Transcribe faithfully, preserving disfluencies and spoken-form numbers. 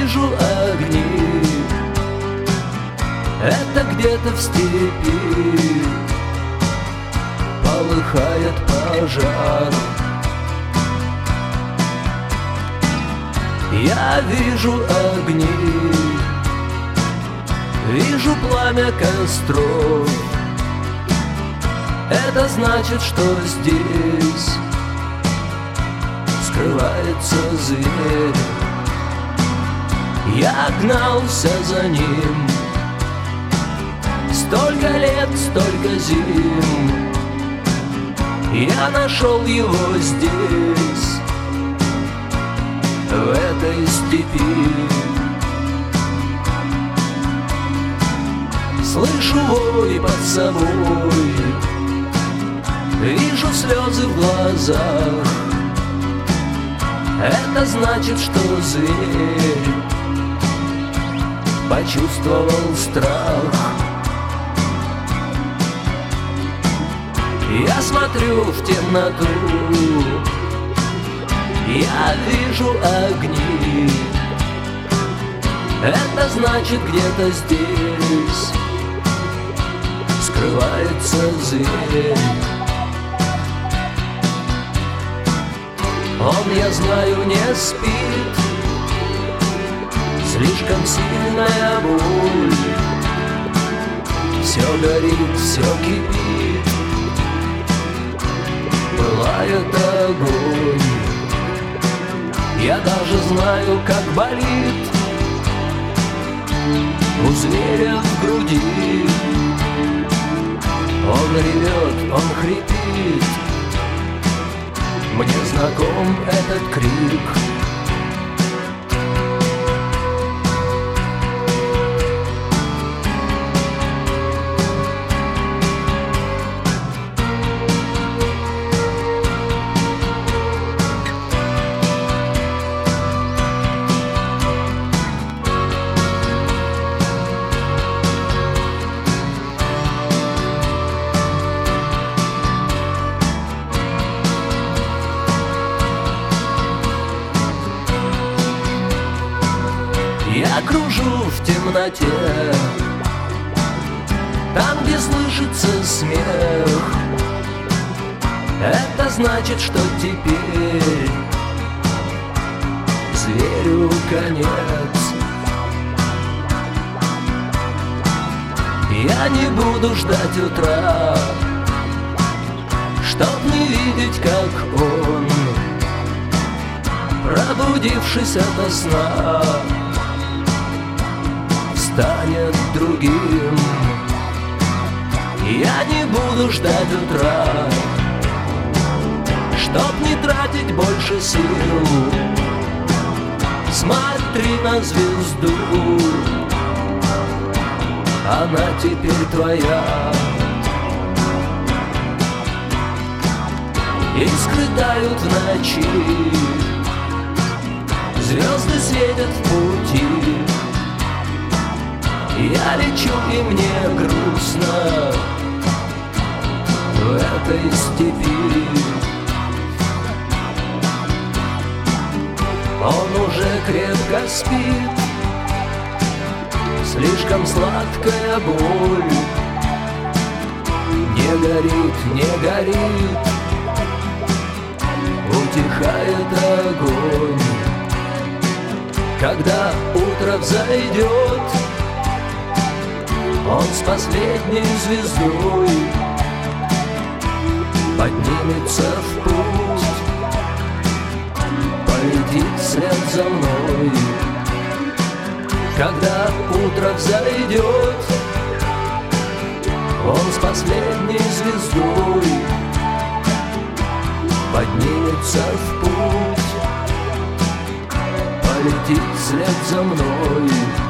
вижу огни, это где-то в степи полыхает пожар. Я вижу огни, вижу пламя костров. Это значит, что здесь скрывается зверь. Я гнался за ним столько лет, столько зим. Я нашел его здесь, в этой степи. Слышу вой под собой, вижу слезы в глазах. Это значит, что зверь почувствовал страх. Я смотрю в темноту, я вижу огни. Это значит, где-то здесь скрывается зверь. Он, я знаю, не спит, слишком сильная боль. Все горит, все кипит, пылает огонь. Я даже знаю, как болит у зверя в груди. Он ревет, он хрипит, мне знаком этот крик. Я кружу в темноте, там, где слышится смех. Это значит, что теперь зверю конец. Я не буду ждать утра, чтоб не видеть, как он, пробудившись ото сна, станет другим. Я не буду ждать утра, чтоб не тратить больше сил. Смотри на звезду, она теперь твоя. Искры тают в ночи, звезды светят в пути. Я лечу, и мне грустно в этой степи. Он уже крепко спит, слишком сладкая боль. Не горит, не горит, утихает огонь. Когда утро взойдет, он с последней звездой поднимется в путь, полетит вслед за мной. Когда утро взойдет, он с последней звездой поднимется в путь, полетит вслед за мной.